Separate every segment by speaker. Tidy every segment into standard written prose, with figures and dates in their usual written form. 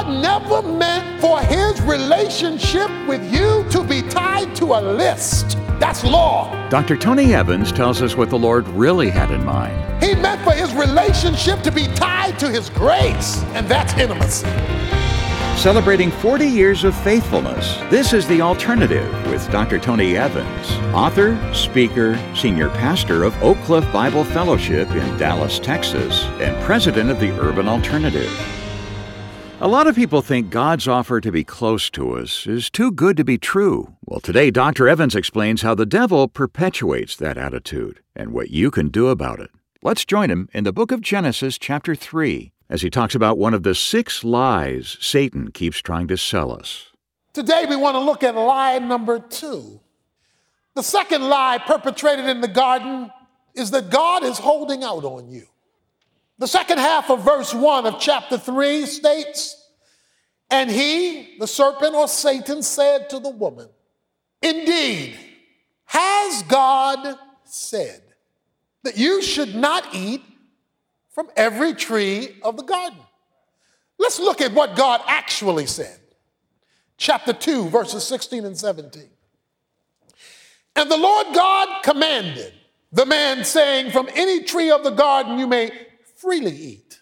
Speaker 1: God never meant for his relationship with you to be tied to a list. That's law.
Speaker 2: Dr. Tony Evans tells us what the Lord really had in mind.
Speaker 1: He meant for his relationship to be tied to his grace, and that's intimacy.
Speaker 2: Celebrating 40 years of faithfulness, this is The Alternative with Dr. Tony Evans, author, speaker, senior pastor of Oak Cliff Bible Fellowship in Dallas, Texas, and president of the Urban Alternative. A lot of people think God's offer to be close to us is too good to be true. Well, today, Dr. Evans explains how the devil perpetuates that attitude and what you can do about it. Let's join him in the book of Genesis, chapter 3, as he talks about one of the 6 lies Satan keeps trying to sell us.
Speaker 1: Today, we want to look at lie number 2. The second lie perpetrated in the garden is that God is holding out on you. The second half of verse 1 of chapter 3 states, "And he," the serpent or Satan, "said to the woman, 'Indeed, has God said that you should not eat from every tree of the garden?'" Let's look at what God actually said. Chapter 2, verses 16 and 17. "And the Lord God commanded the man, saying, 'From any tree of the garden you may freely eat.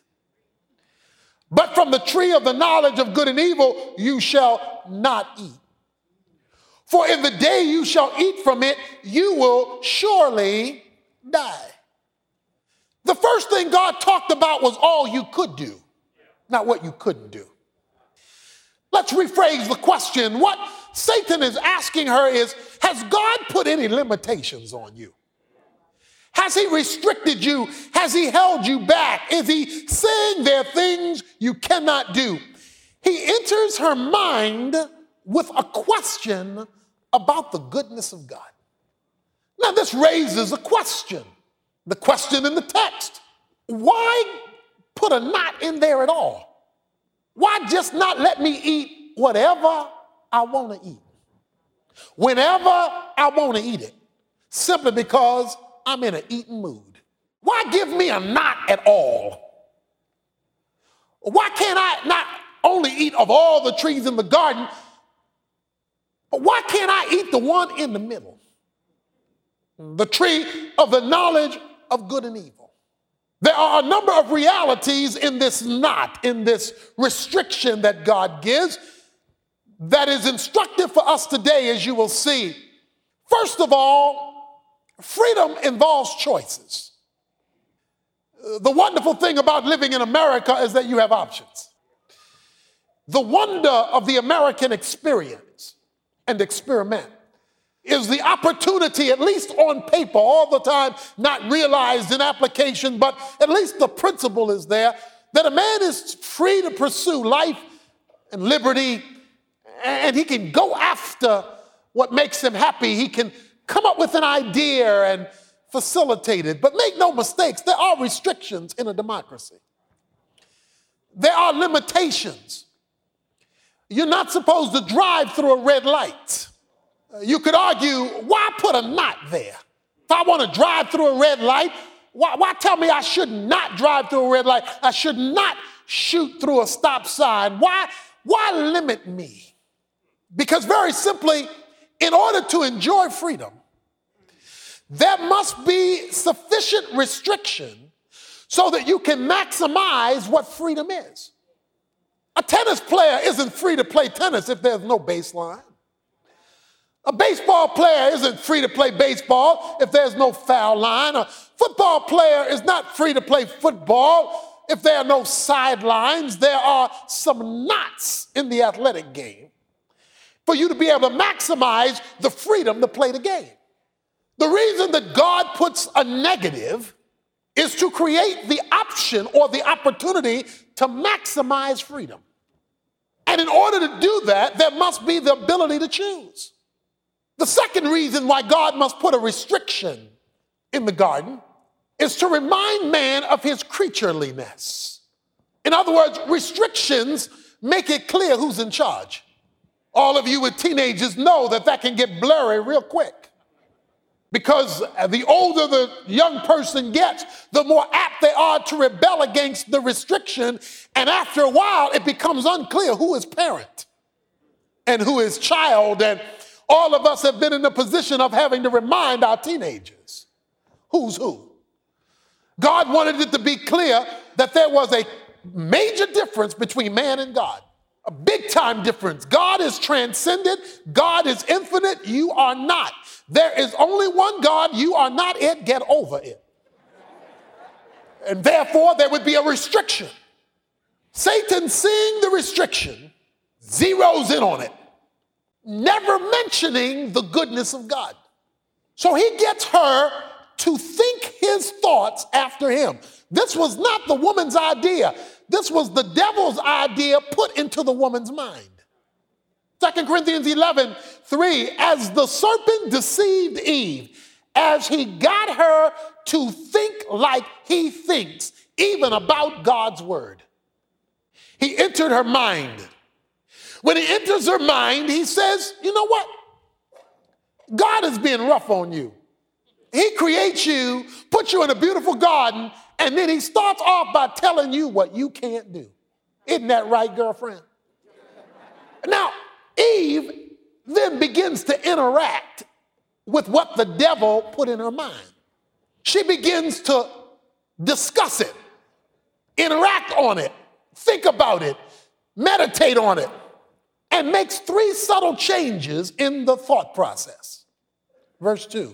Speaker 1: But from the tree of the knowledge of good and evil you shall not eat. For in the day you shall eat from it, you will surely die.'" The first thing God talked about was all you could do, not what you couldn't do. Let's rephrase the question. What Satan is asking her is, has God put any limitations on you? Has he restricted you? Has he held you back? Is he saying there are things you cannot do? He enters her mind with a question about the goodness of God. Now, this raises a question. The question in the text: why put a not in there at all? Why just not let me eat whatever I want to eat, whenever I want to eat it, simply because I'm in an eating mood? Why give me a not at all? Why can't I not only eat of all the trees in the garden, but why can't I eat the one in the middle? The tree of the knowledge of good and evil. There are a number of realities in this not, in this restriction that God gives, that is instructive for us today, as you will see. First of all, freedom involves choices. The wonderful thing about living in America is that you have options. The wonder of the American experience and experiment is the opportunity, at least on paper, all the time, not realized in application, but at least the principle is there, that a man is free to pursue life and liberty, and he can go after what makes him happy. He can come up with an idea and facilitate it. But make no mistakes, there are restrictions in a democracy. There are limitations. You're not supposed to drive through a red light. You could argue, why put a not there? If I want to drive through a red light, why tell me I should not drive through a red light? I should not shoot through a stop sign. Why limit me? Because very simply, in order to enjoy freedom, there must be sufficient restriction so that you can maximize what freedom is. A tennis player isn't free to play tennis if there's no baseline. A baseball player isn't free to play baseball if there's no foul line. A football player is not free to play football if there are no sidelines. There are some knots in the athletic game for you to be able to maximize the freedom to play the game. The reason that God puts a negative is to create the option or the opportunity to maximize freedom. And in order to do that, there must be the ability to choose. The second reason why God must put a restriction in the garden is to remind man of his creatureliness. In other words, restrictions make it clear who's in charge. All of you with teenagers know that can get blurry real quick. Because the older the young person gets, the more apt they are to rebel against the restriction. And after a while, it becomes unclear who is parent and who is child. And all of us have been in the position of having to remind our teenagers who's who. God wanted it to be clear that there was a major difference between man and God. A big time difference. God is transcendent. God is infinite. You are not. There is only one God. You are not it. Get over it. And therefore, there would be a restriction. Satan, seeing the restriction, zeroes in on it, never mentioning the goodness of God. So he gets her to think his thoughts after him. This was not the woman's idea. This was the devil's idea put into the woman's mind. 2 Corinthians 11:3, as the serpent deceived Eve, as he got her to think like he thinks, even about God's word. He entered her mind. When he enters her mind, he says, you know what? God is being rough on you. He creates you, puts you in a beautiful garden, and then he starts off by telling you what you can't do. Isn't that right, girlfriend? Now, Eve then begins to interact with what the devil put in her mind. She begins to discuss it, interact on it, think about it, meditate on it, and makes 3 subtle changes in the thought process. Verse 2.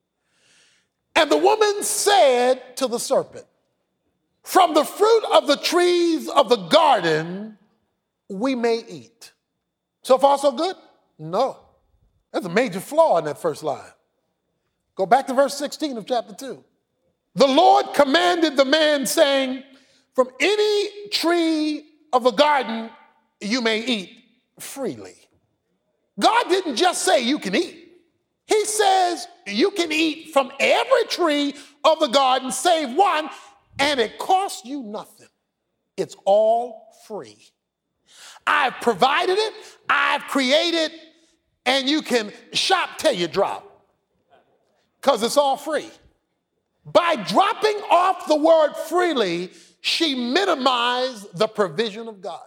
Speaker 1: And the woman said to the serpent, from the fruit of the trees of the garden we may eat. So far, so good? No. There's a major flaw in that first line. Go back to verse 16 of chapter 2. The Lord commanded the man, saying, from any tree of the garden you may eat freely. God didn't just say you can eat. He says you can eat from every tree of the garden save one, and it costs you nothing. It's all free. I've provided it, I've created, and you can shop till you drop, because it's all free. By dropping off the word freely, she minimized the provision of God.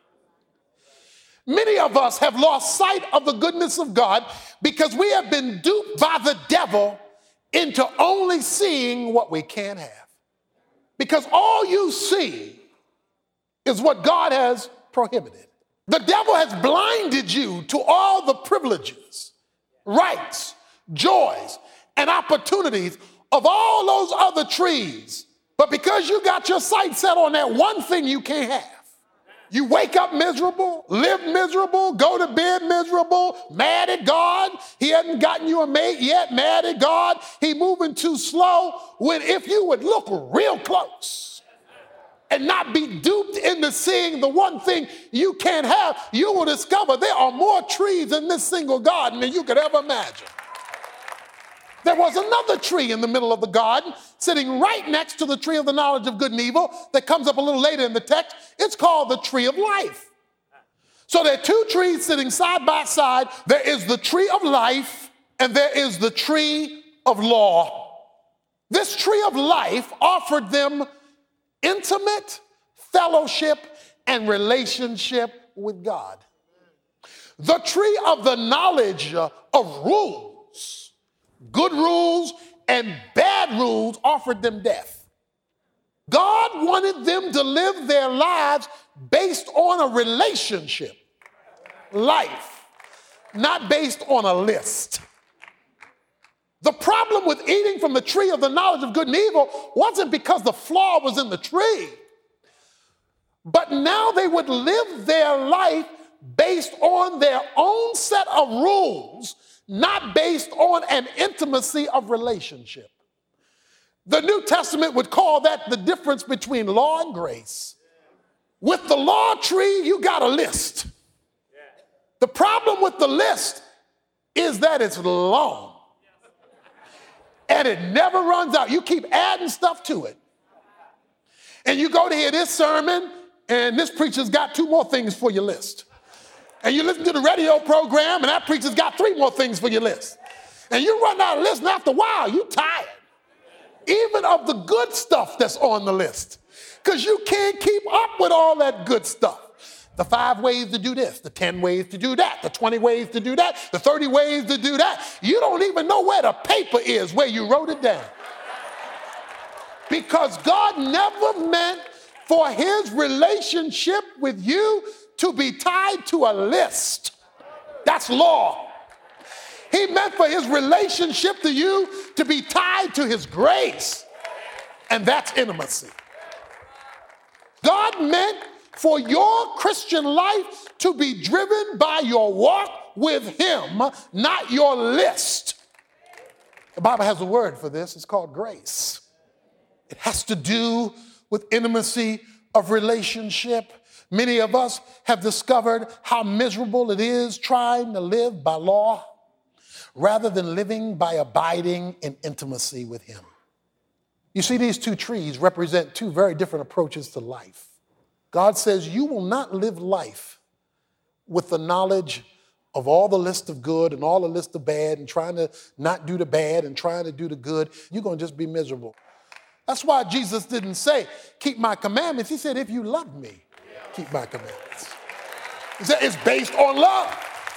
Speaker 1: Many of us have lost sight of the goodness of God because we have been duped by the devil into only seeing what we can't have. Because all you see is what God has prohibited. The devil has blinded you to all the privileges, rights, joys, and opportunities of all those other trees. But because you got your sight set on that one thing you can't have, you wake up miserable, live miserable, go to bed miserable, mad at God. He hasn't gotten you a mate yet, mad at God. He moving too slow. When if you would look real close and not be duped into seeing the one thing you can't have, you will discover there are more trees in this single garden than you could ever imagine. There was another tree in the middle of the garden sitting right next to the tree of the knowledge of good and evil that comes up a little later in the text. It's called the tree of life. So there are 2 trees sitting side by side. There is the tree of life and there is the tree of law. This tree of life offered them intimate fellowship and relationship with God. The tree of the knowledge of rules, good rules and bad rules, offered them death. God wanted them to live their lives based on a relationship, life, not based on a list. The problem with eating from the tree of the knowledge of good and evil wasn't because the flaw was in the tree, but now they would live their life based on their own set of rules, not based on an intimacy of relationship. The New Testament would call that the difference between law and grace. With the law tree, you got a list. The problem with the list is that it's long and it never runs out. You keep adding stuff to it. And you go to hear this sermon and this preacher's got 2 more things for your list. And you listen to the radio program and that preacher's got 3 more things for your list. And you run down a list, and after a while, you're tired. Even of the good stuff that's on the list. Because you can't keep up with all that good stuff. The 5 ways to do this, the 10 ways to do that, the 20 ways to do that, the 30 ways to do that. You don't even know where the paper is where you wrote it down. Because God never meant for his relationship with you to be tied to a list. That's law. He meant for his relationship to you to be tied to his grace. And that's intimacy. God meant for your Christian life to be driven by your walk with him, not your list. The Bible has a word for this. It's called grace. It has to do with intimacy of relationship. Many of us have discovered how miserable it is trying to live by law rather than living by abiding in intimacy with him. You see, these 2 trees represent 2 very different approaches to life. God says you will not live life with the knowledge of all the list of good and all the list of bad and trying to not do the bad and trying to do the good. You're going to just be miserable. That's why Jesus didn't say, keep my commandments. He said, if you love me, keep my commandments. He said, it's based on love,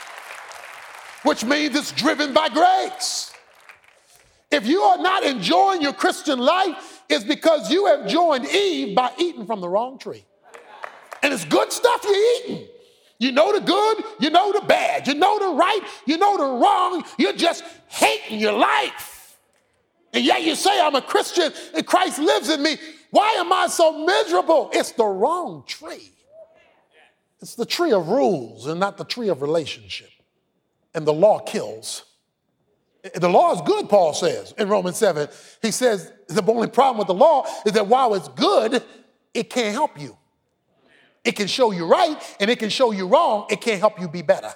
Speaker 1: which means it's driven by grace. If you are not enjoying your Christian life, it's because you have joined Eve by eating from the wrong tree. And it's good stuff you're eating. You know the good, you know the bad, you know the right, you know the wrong. You're just hating your life. And yet you say, I'm a Christian and Christ lives in me. Why am I so miserable? It's the wrong tree. It's the tree of rules and not the tree of relationship. And the law kills. The law is good, Paul says in Romans 7. He says the only problem with the law is that while it's good, it can't help you. It can show you right and it can show you wrong. It can't help you be better.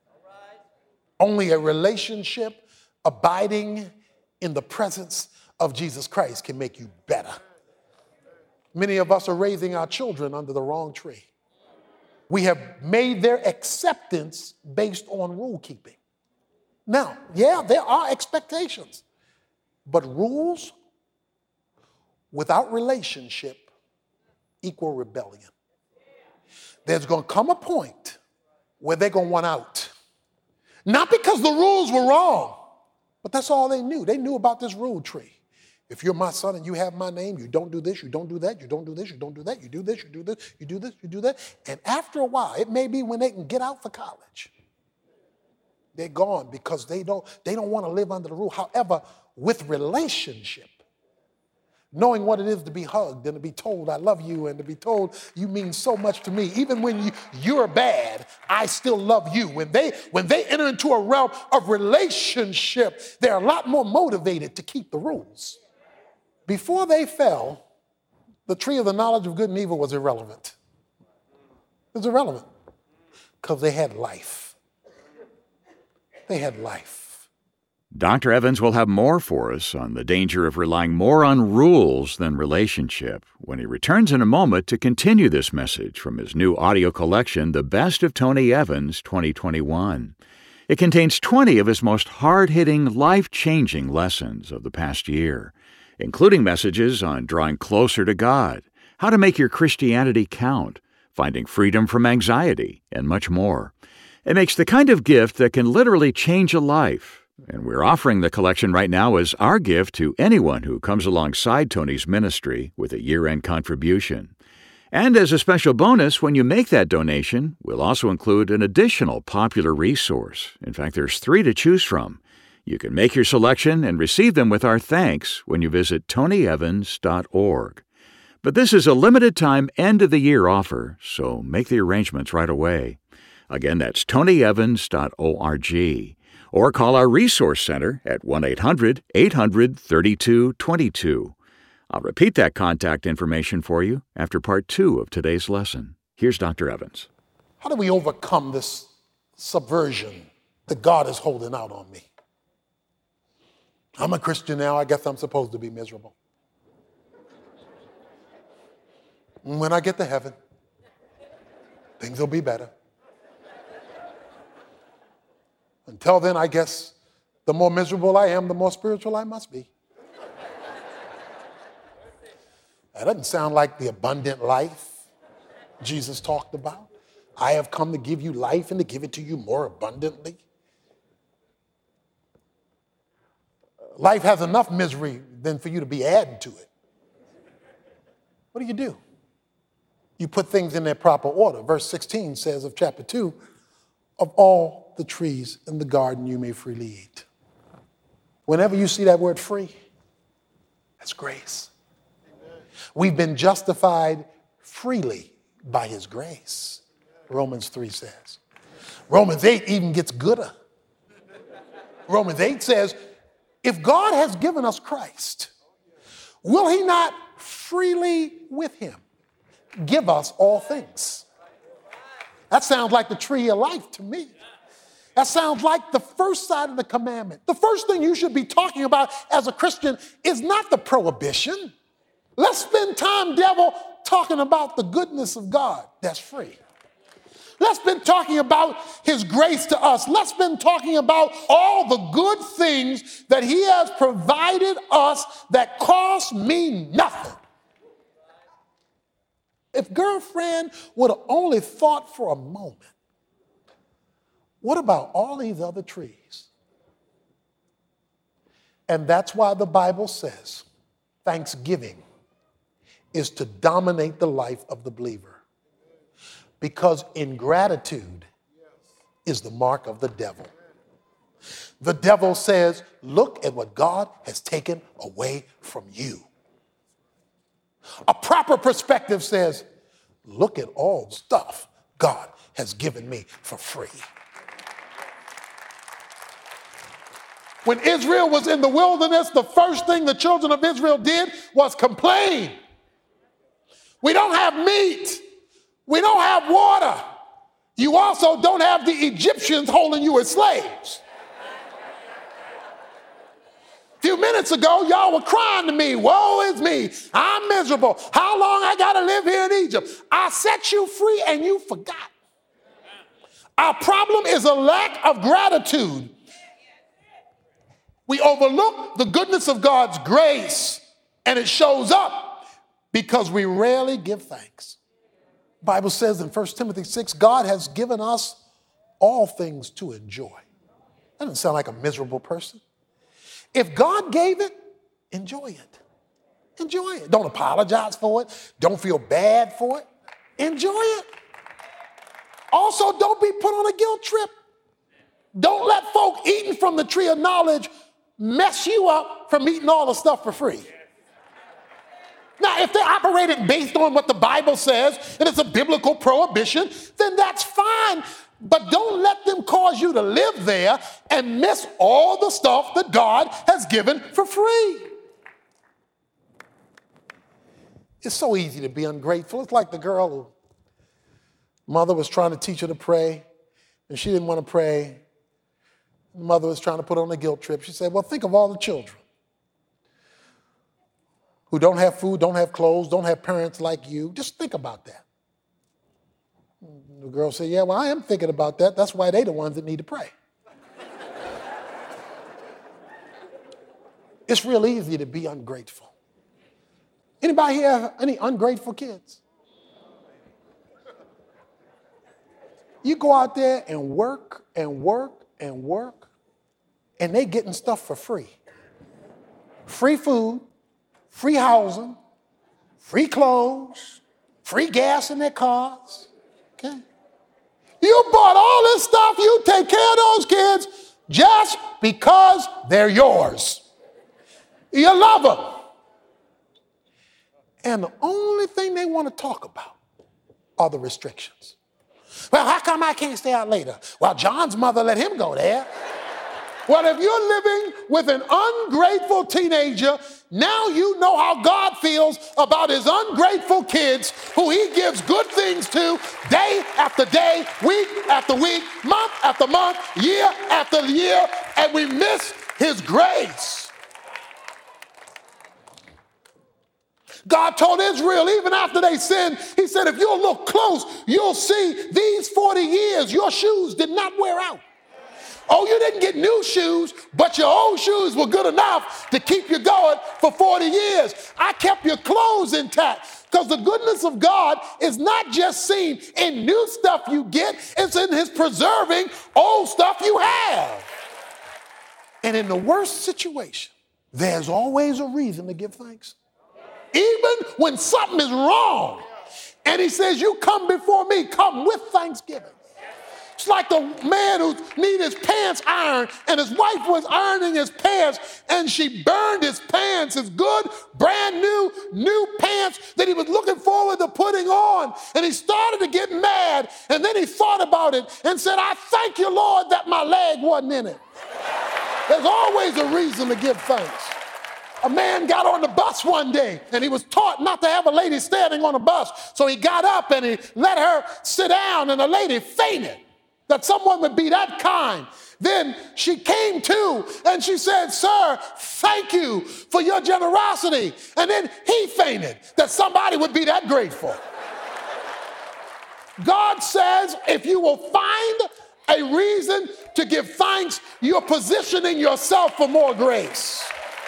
Speaker 1: Only a relationship abiding in the presence of Jesus Christ can make you better. Many of us are raising our children under the wrong tree. We have made their acceptance based on rule keeping. Now, yeah, there are expectations, but rules without relationship equal rebellion. There's going to come a point where they're going to want out. Not because the rules were wrong, but that's all they knew. They knew about this rule tree. If you're my son and you have my name, you don't do this, you don't do that, you don't do this, you don't do that, you do this, you do this, you do this, you do that. And after a while, it may be when they can get out for college, they're gone because they don't want to live under the rule. However, with relationship, knowing what it is to be hugged and to be told I love you and to be told you mean so much to me. Even when you're bad, I still love you. When they enter into a realm of relationship, they're a lot more motivated to keep the rules. Before they fell, the tree of the knowledge of good and evil was irrelevant. It was irrelevant because they had life. They had life.
Speaker 2: Dr. Evans will have more for us on the danger of relying more on rules than relationship when he returns in a moment to continue this message from his new audio collection, The Best of Tony Evans 2021. It contains 20 of his most hard-hitting, life-changing lessons of the past year, including messages on drawing closer to God, how to make your Christianity count, finding freedom from anxiety, and much more. It makes the kind of gift that can literally change a life. And we're offering the collection right now as our gift to anyone who comes alongside Tony's ministry with a year-end contribution. And as a special bonus, when you make that donation, we'll also include an additional popular resource. In fact, there's 3 to choose from. You can make your selection and receive them with our thanks when you visit tonyevans.org. But this is a limited-time end-of-the-year offer, so make the arrangements right away. Again, that's tonyevans.org. Or call our Resource Center at 1-800-800-3222. I'll repeat that contact information for you after part 2 of today's lesson. Here's Dr. Evans.
Speaker 1: How do we overcome this subversion that God is holding out on me? I'm a Christian now. I guess I'm supposed to be miserable. When I get to heaven, things will be better. Until then, I guess The more miserable I am, the more spiritual I must be. That doesn't sound like the abundant life Jesus talked about. I have come to give you life and to give it to you more abundantly. Life has enough misery than for you to be adding to it. What do? You put things in their proper order. Verse 16 says of chapter 2, of all the trees in the garden you may freely eat. Whenever you see that word free, that's grace. We've been justified freely by his grace, Romans 3 says. Romans 8 even gets gooder. Romans 8 says, if God has given us Christ, will he not freely with him give us all things? That sounds like the tree of life to me. That sounds like the first side of the commandment. The first thing you should be talking about as a Christian is not the prohibition. Let's spend time, devil, talking about the goodness of God that's free. Let's spend talking about his grace to us. Let's spend talking about all the good things that he has provided us that cost me nothing. If girlfriend would have only thought for a moment, what about all these other trees? And that's why the Bible says thanksgiving is to dominate the life of the believer. Because ingratitude is the mark of the devil. The devil says, look at what God has taken away from you. A proper perspective says, look at all the stuff God has given me for free. When Israel was in the wilderness, the first thing the children of Israel did was complain. We don't have meat. We don't have water. You also don't have the Egyptians holding you as slaves. A few minutes ago, y'all were crying to me, woe is me, I'm miserable. How long I got to live here in Egypt? I set you free and you forgot. Our problem is a lack of gratitude. We overlook the goodness of God's grace, and it shows up because we rarely give thanks. The Bible says in 1 Timothy 6, God has given us all things to enjoy. That doesn't sound like a miserable person. If God gave it, enjoy it. Enjoy it. Don't apologize for it. Don't feel bad for it. Enjoy it. Also, don't be put on a guilt trip. Don't let folk eating from the tree of knowledge mess you up from eating all the stuff for free. Now, if they're operating based on what the Bible says and it's a biblical prohibition, then that's fine. But don't let them cause you to live there and miss all the stuff that God has given for free. It's so easy to be ungrateful. It's like the girl who mother was trying to teach her to pray, and she didn't want to pray. The mother was trying to put her on a guilt trip. She said, well, think of all the children who don't have food, don't have clothes, don't have parents like you. Just think about that. The girl said, yeah, well, I am thinking about that. That's why they're the ones that need to pray. It's real easy to be ungrateful. Anybody here have any ungrateful kids? You go out there and work and work and work, and they getting stuff for free. Free food, free housing, free clothes, free gas in their cars. Okay? You bought all this stuff, you take care of those kids just because they're yours. You love them. And the only thing they want to talk about are the restrictions. Well, how come I can't stay out later? Well, John's mother let him go there. Well, if you're living with an ungrateful teenager, now you know how God feels about his ungrateful kids who he gives good things to day after day, week after week, month after month, year after year, and we miss his grace. God told Israel, even after they sinned, he said, if you'll look close, you'll see these 40 years, your shoes did not wear out. Oh, you didn't get new shoes, but your old shoes were good enough to keep you going for 40 years. I kept your clothes intact. Because the goodness of God is not just seen in new stuff you get, it's in his preserving old stuff you have. And in the worst situation, there's always a reason to give thanks. Even when something is wrong. And he says, you come before me, come with thanksgiving. It's like the man who needed his pants ironed, and his wife was ironing his pants, and she burned his pants, his good, brand new pants that he was looking forward to putting on. And he started to get mad, and then he thought about it and said, I thank you, Lord, that my leg wasn't in it. There's always a reason to give thanks. A man got on the bus one day, and he was taught not to have a lady standing on a bus. So he got up and he let her sit down, and the lady fainted. That someone would be that kind. Then she came to and she said, sir, thank you for your generosity. And then he fainted that somebody would be that grateful. God says if you will find a reason to give thanks, you're positioning yourself for more grace.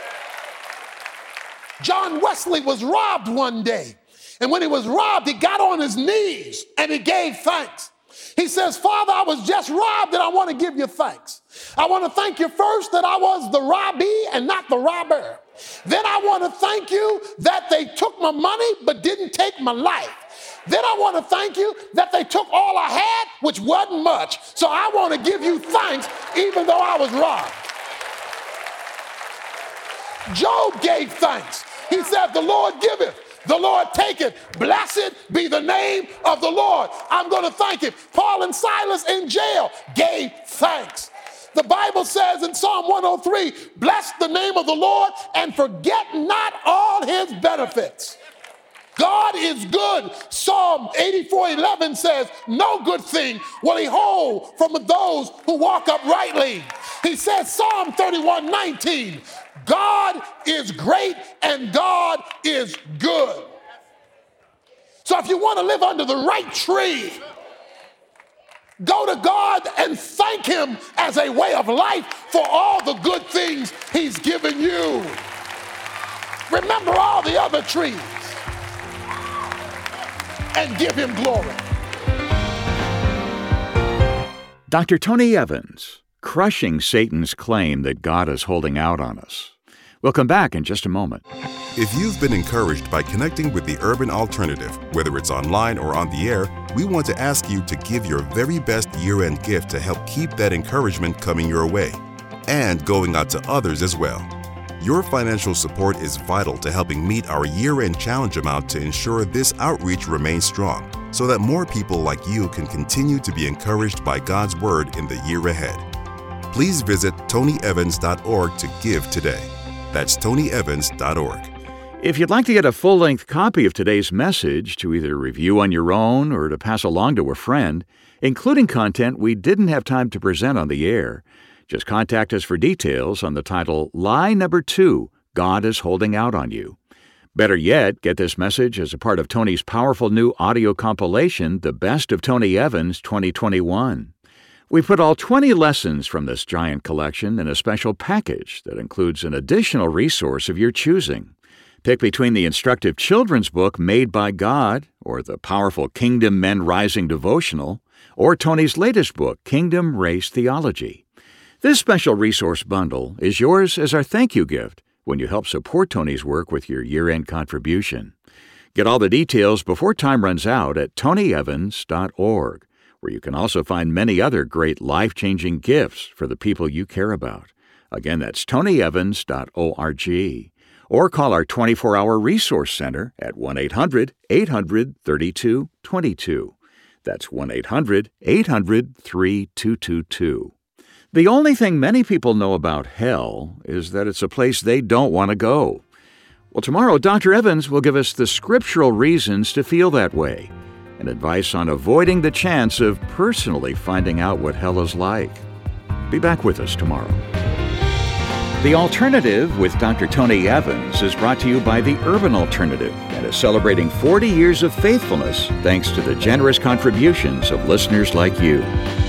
Speaker 1: John Wesley was robbed one day. And when he was robbed, he got on his knees and he gave thanks. He says, Father, I was just robbed and I want to give you thanks. I want to thank you first that I was the robbee and not the robber. Then I want to thank you that they took my money but didn't take my life. Then I want to thank you that they took all I had, which wasn't much. So I want to give you thanks even though I was robbed. Job gave thanks. He said, the Lord giveth, the Lord taketh. Blessed be the name of the Lord. I'm going to thank him. Paul and Silas in jail gave thanks. The Bible says in Psalm 103, bless the name of the Lord and forget not all his benefits. God is good. Psalm 84:11 says, no good thing will he hold from those who walk uprightly. He says, Psalm 31:19, God is great and God is good. So if you want to live under the right tree, go to God and thank him as a way of life for all the good things he's given you. Remember all the other trees and give him glory.
Speaker 2: Dr. Tony Evans, crushing Satan's claim that God is holding out on us. We'll come back in just a moment.
Speaker 3: If you've been encouraged by connecting with the Urban Alternative, whether it's online or on the air, we want to ask you to give your very best year-end gift to help keep that encouragement coming your way and going out to others as well. Your financial support is vital to helping meet our year-end challenge amount to ensure this outreach remains strong so that more people like you can continue to be encouraged by God's Word in the year ahead. Please visit tonyevans.org to give today. That's tonyevans.org.
Speaker 2: If you'd like to get a full-length copy of today's message to either review on your own or to pass along to a friend, including content we didn't have time to present on the air, just contact us for details on the title, Lie Number 2, God is Holding Out on You. Better yet, get this message as a part of Tony's powerful new audio compilation, The Best of Tony Evans 2021. We put all 20 lessons from this giant collection in a special package that includes an additional resource of your choosing. Pick between the instructive children's book Made by God, or the powerful Kingdom Men Rising devotional, or Tony's latest book, Kingdom Race Theology. This special resource bundle is yours as our thank you gift when you help support Tony's work with your year-end contribution. Get all the details before time runs out at tonyevans.org, where you can also find many other great life-changing gifts for the people you care about. Again, that's tonyevans.org. Or call our 24-hour resource center at 1-800-800-3222. That's 1-800-800-3222. The only thing many people know about hell is that it's a place they don't want to go. Well, tomorrow, Dr. Evans will give us the scriptural reasons to feel that way and advice on avoiding the chance of personally finding out what hell is like. Be back with us tomorrow. The Alternative with Dr. Tony Evans is brought to you by the Urban Alternative and is celebrating 40 years of faithfulness thanks to the generous contributions of listeners like you.